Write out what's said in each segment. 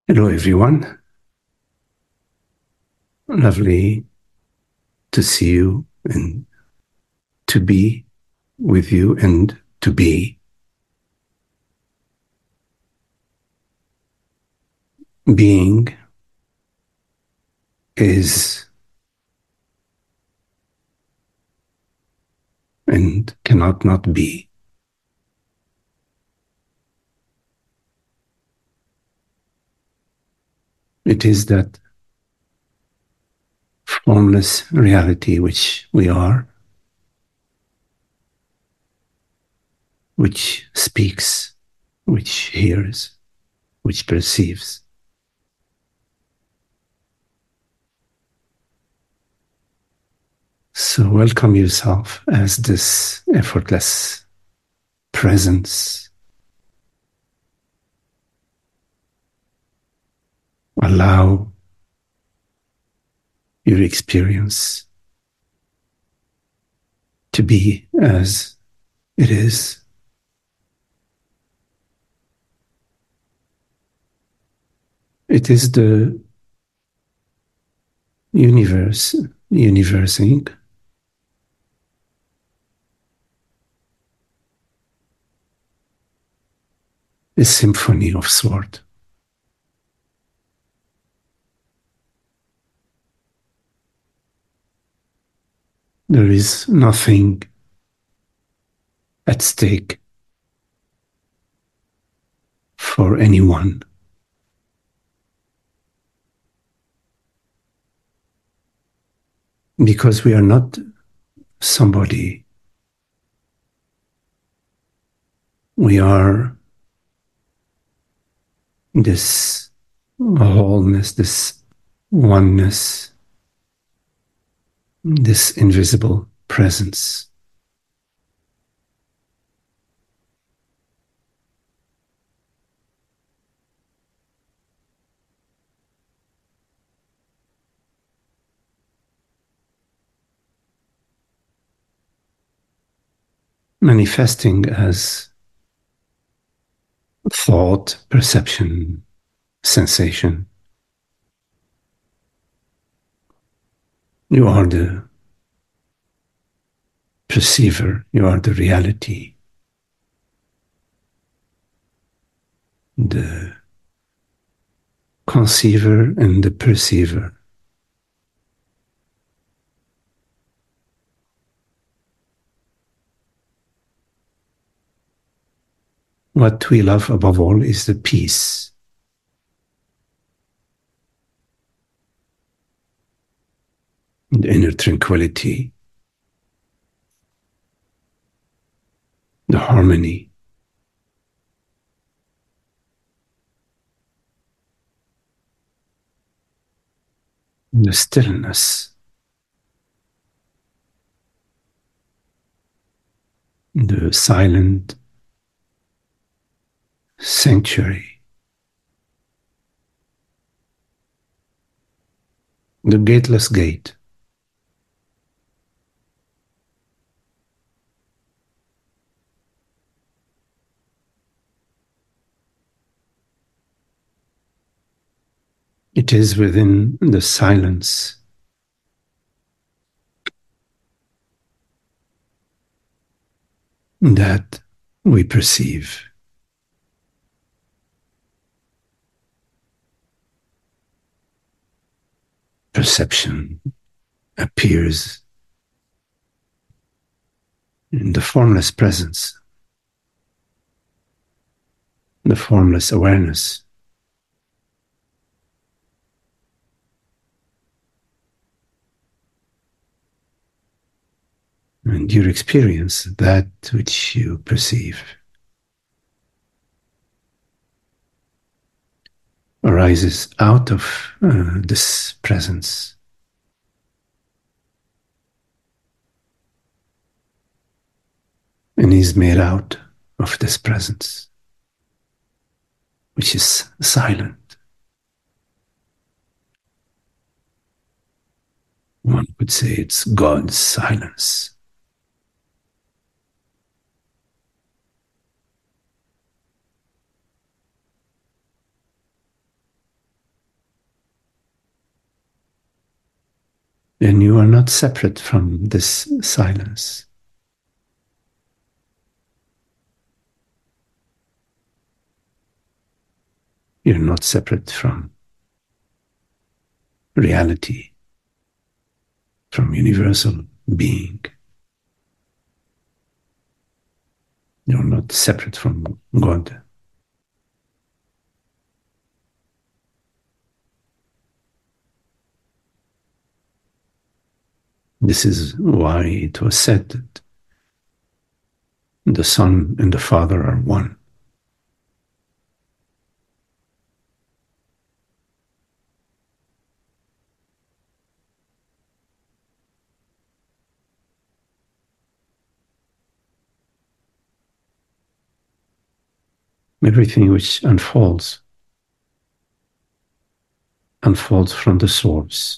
Hello, everyone. Lovely to see you and to be with you and to be. Being is and cannot not be. It is that formless reality which we are, which speaks, which hears, which perceives. So welcome yourself as this effortless presence. Allow your experience to be as it is. It is the universing, a symphony of sort. There is nothing at stake for anyone. Because we are not somebody. We are this wholeness, this oneness, this invisible presence. Manifesting as thought, perception, sensation. You are the perceiver, you are the reality, the conceiver and the perceiver. What we love above all is the peace, the inner tranquility, the harmony, the stillness, the silent sanctuary, the gateless gate. It is within the silence that we perceive. Perception appears in the formless presence, the formless awareness. And your experience, that which you perceive, arises out of this presence. And is made out of this presence, which is silent. One would say it's God's silence. And you are not separate from this silence. You're not separate from reality, from universal being. You're not separate from God. This is why it was said that the Son and the Father are one. Everything which unfolds from the source.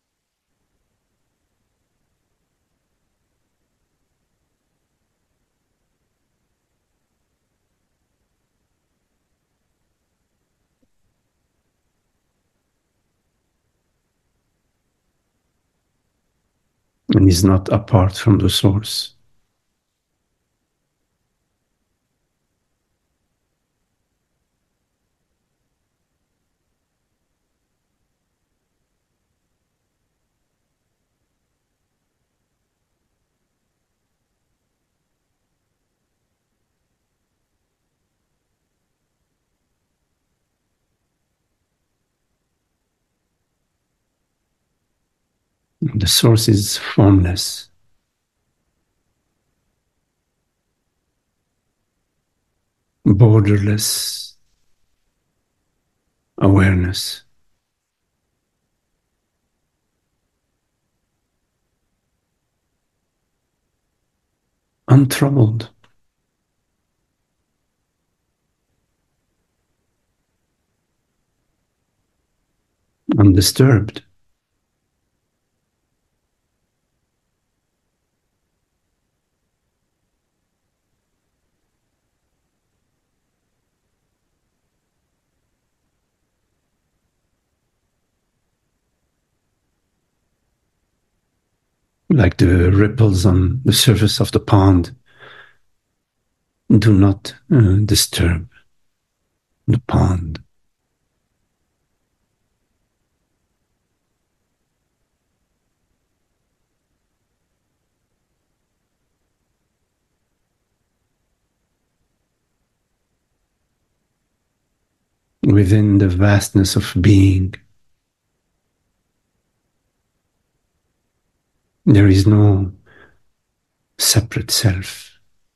And is not apart from the source. The source is formless, borderless awareness, untroubled, undisturbed. Like the ripples on the surface of the pond do not disturb the pond. Within the vastness of being, there is no separate self.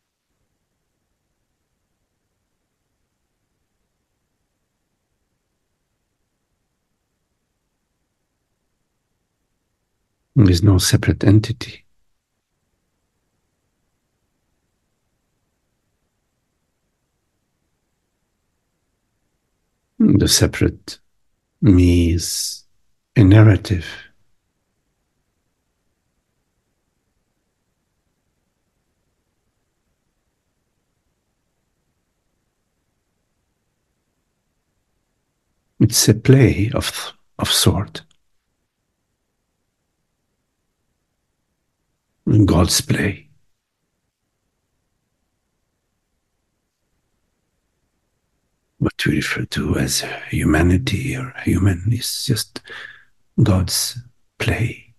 There is no separate entity. The separate me is a narrative. It's a play of sort. God's play. What we refer to as humanity or human is just God's play.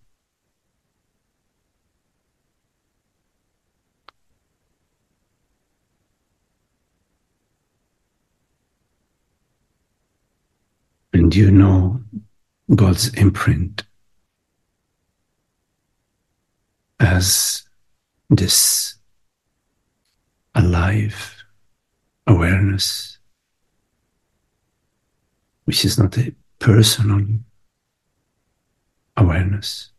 And you know God's imprint as this alive awareness, which is not a personal awareness.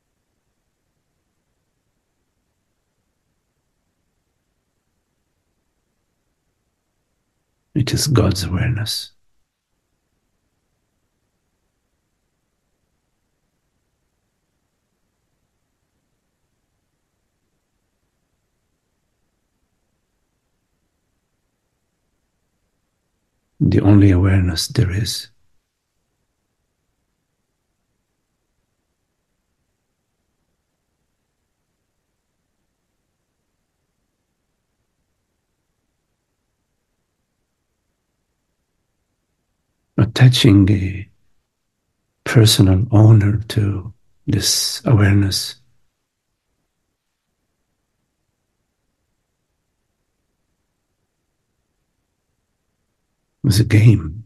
It is God's awareness. The only awareness there is. attaching a personal honor to this awareness is a game.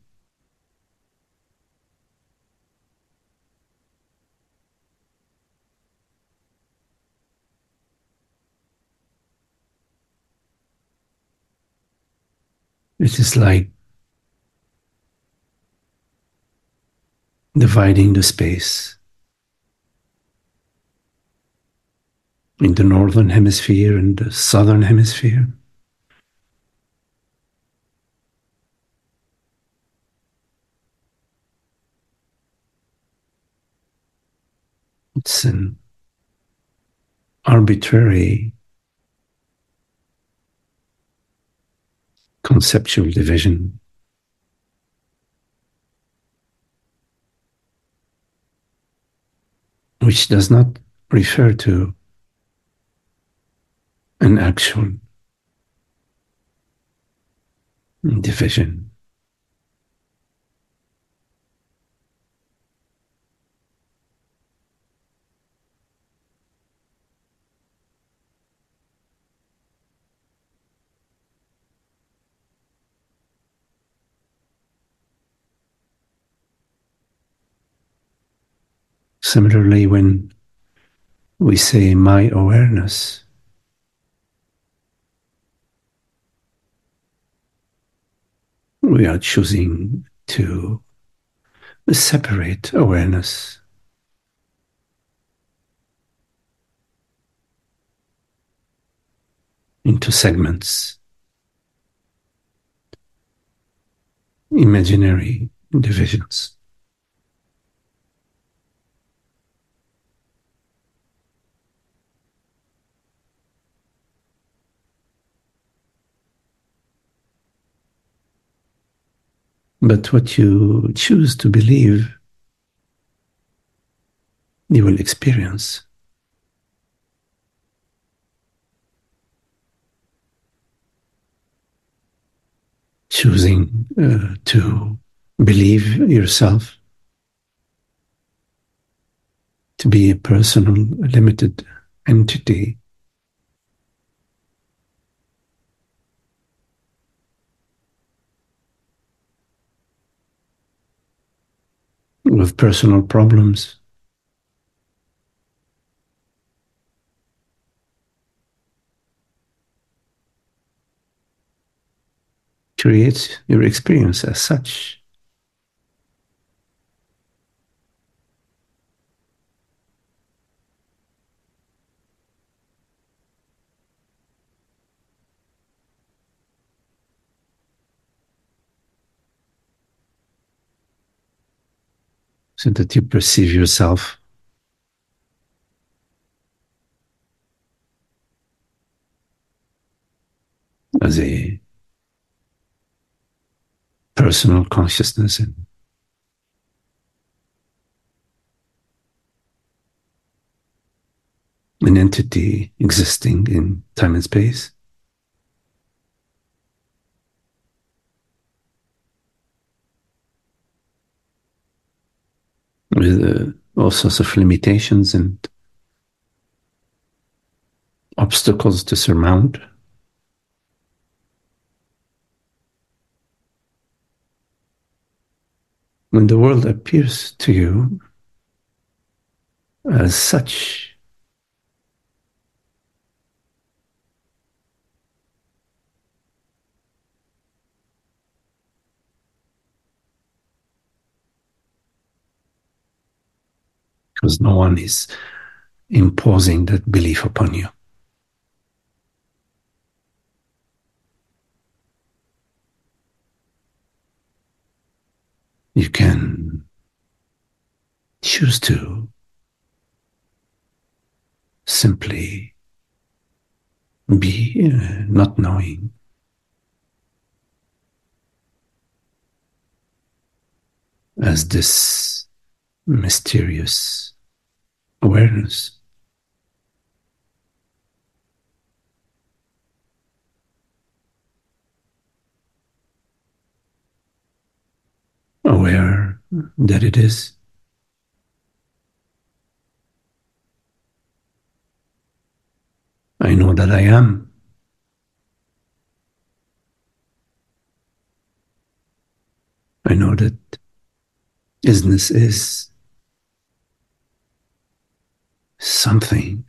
It is like dividing the space in the northern hemisphere and the southern hemisphere. It's an arbitrary conceptual division, which does not refer to an actual division. Similarly, when we say my awareness, we are choosing to separate awareness into segments, imaginary divisions. But what you choose to believe, you will experience. Choosing to believe yourself to be a personal, limited entity with personal problems, creates your experience as such. So that you perceive yourself as a personal consciousness and an entity existing in time and space, with all sorts of limitations and obstacles to surmount. When the world appears to you as such, because no one is imposing that belief upon you. You can choose to simply be not knowing, as this mysterious awareness. aware that it is. I know that I am. I know that isness is something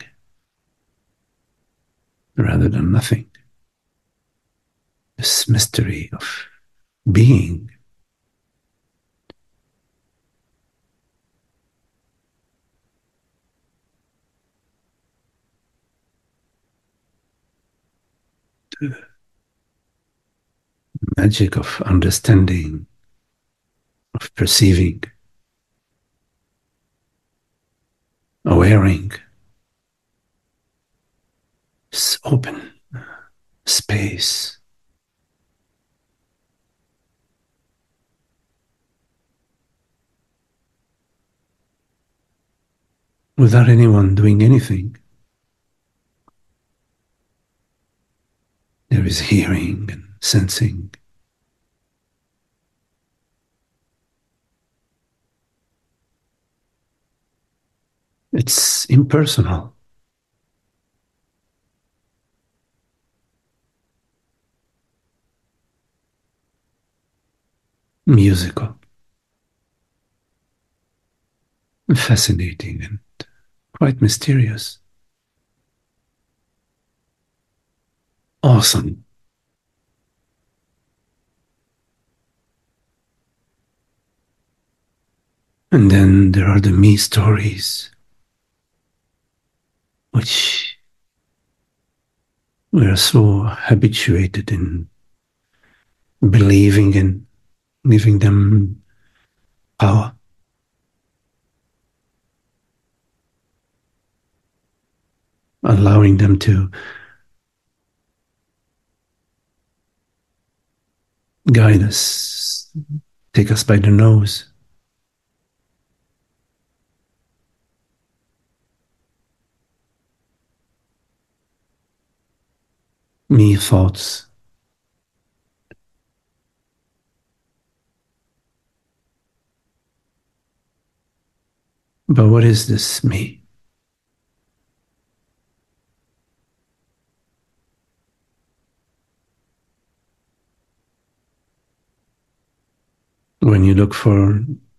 rather than nothing. This mystery of being. The magic of understanding, of perceiving, awareing, this open space. Without anyone doing anything, there is hearing and sensing. It's impersonal, musical, fascinating, and quite mysterious. Awesome. And then there are the me stories, which we are so habituated in believing in, giving them power, allowing them to guide us, take us by the nose. Me thoughts. But what is this me? When you look for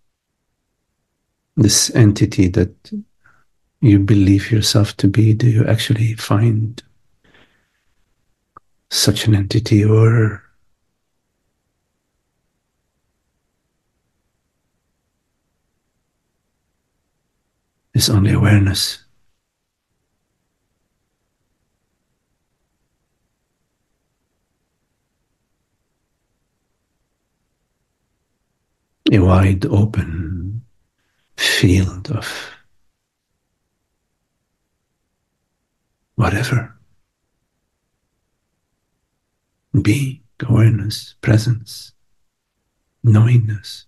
this entity that you believe yourself to be, do you actually find such an entity, or is only awareness? A wide open field of whatever, being, awareness, presence, knowingness,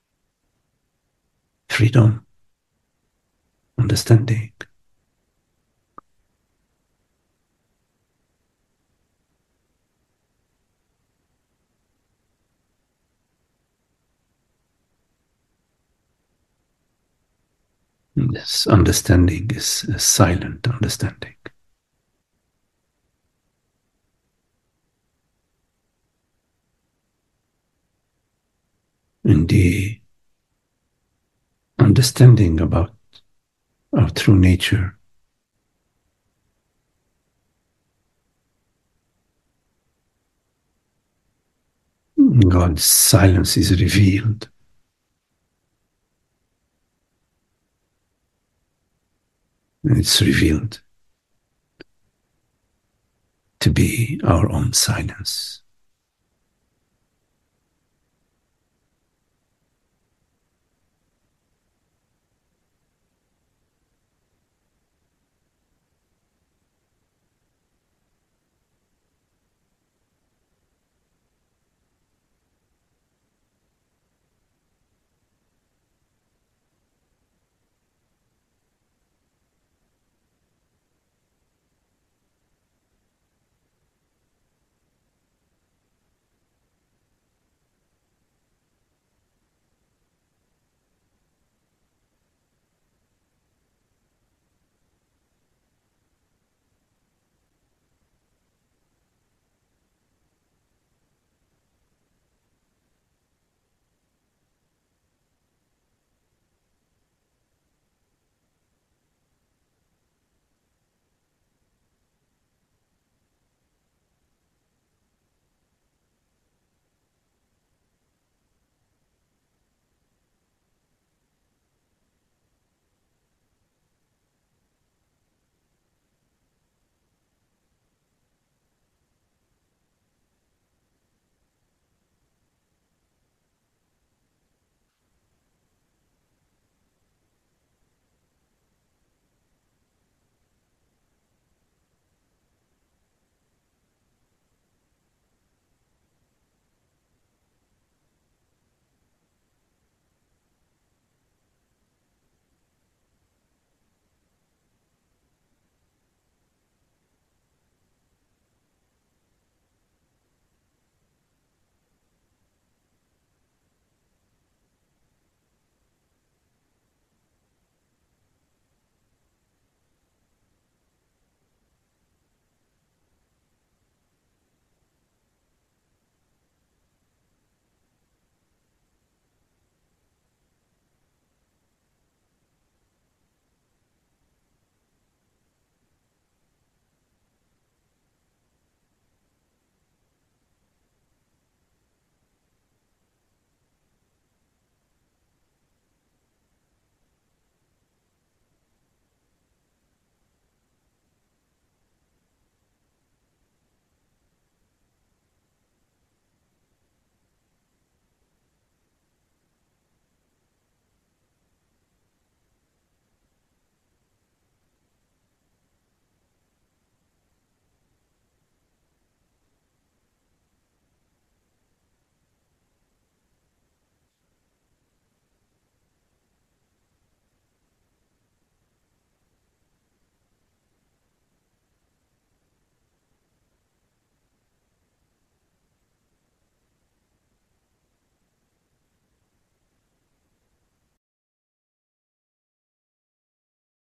freedom, understanding. This understanding is a silent understanding. And the understanding about our true nature, God's silence is revealed. And it's revealed to be our own silence.